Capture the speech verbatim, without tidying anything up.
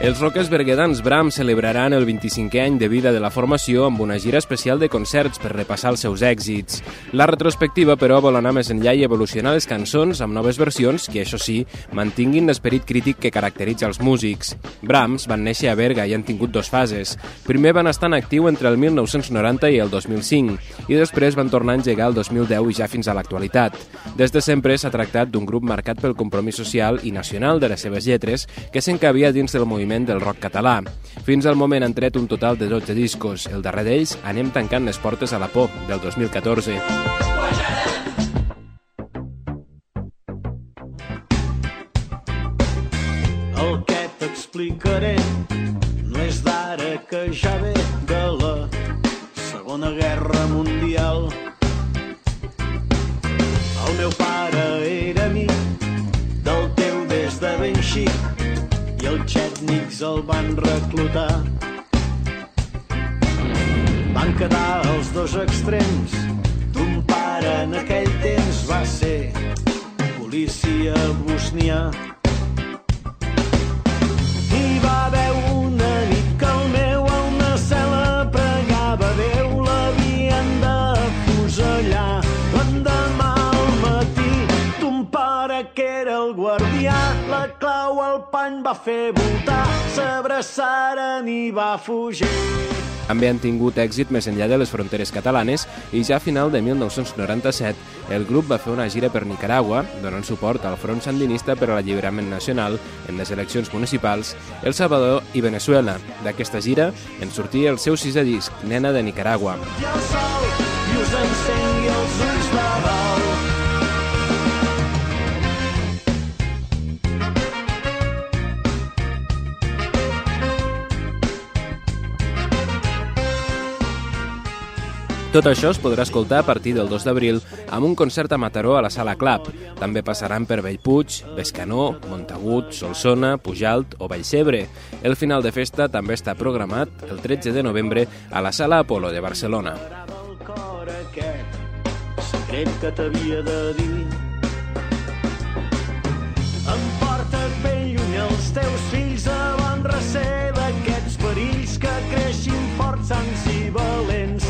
Els rockers berguedans Brahms celebraran el vint-i-cinquè any de vida de la formació amb una gira especial de concerts per repassar els seus èxits. La retrospectiva, però, vol anar més enllà i evolucionar les cançons amb noves versions que, això sí, mantinguin l'esperit crític que caracteritza els músics. Brahms van néixer a Berga i han tingut dos fases. Primer van estar en actiu entre el mil nou-cents noranta i el dos mil cinc, i després van tornar a engegar el dos mil deu i ja fins a l'actualitat. Des de sempre s'ha tractat d'un grup marcat pel compromís social i nacional de les seves lletres que s'encabia dins del moviment del rock català. Fins al moment han tret un total de dotze discos. El darrer d'ells, Anem tancant les portes a la por, del dos mil catorze. El que t'explicaré no és d'ara, que ja ve de la Segona Guerra Mundial. El meu pare era amic del teu des de ben xic i els txètnics el van reclutar. Van quedar els dos extrems. Ton pare en aquell temps va ser policia bosnià. Hi va haver una nit que el meu a una cel·la pregava Déu, l'havien de fusellar. L'endemà al matí ton pare, que era el guardià, la clau al pany va fer voltar, s'abraçaren i va fugir. També han tingut èxit més enllà de les fronteres catalanes i ja a final de mil nou-cents noranta-set el grup va fer una gira per Nicaragua donant suport al Front Sandinista per a l'Alliberament Nacional en les eleccions municipals, El Salvador i Venezuela. D'aquesta gira en sortia el seu sisè disc, Nena de Nicaragua. I el sol i us encengui els ulls de dalt. Tot això es podrà escoltar a partir del dos d'abril amb un concert a Mataró a la Sala Club. També passaran per Bellpuig, Bescanó, Montagut, Solsona, Pujalt o Vallcebre. El final de festa també està programat el tretze de novembre a la Sala Apolo de Barcelona. El cor aquest, secret que t'havia de dir. Emporta't ben lluny els teus fills a bon recer d'aquests perills, que creixin forts, sans i valents.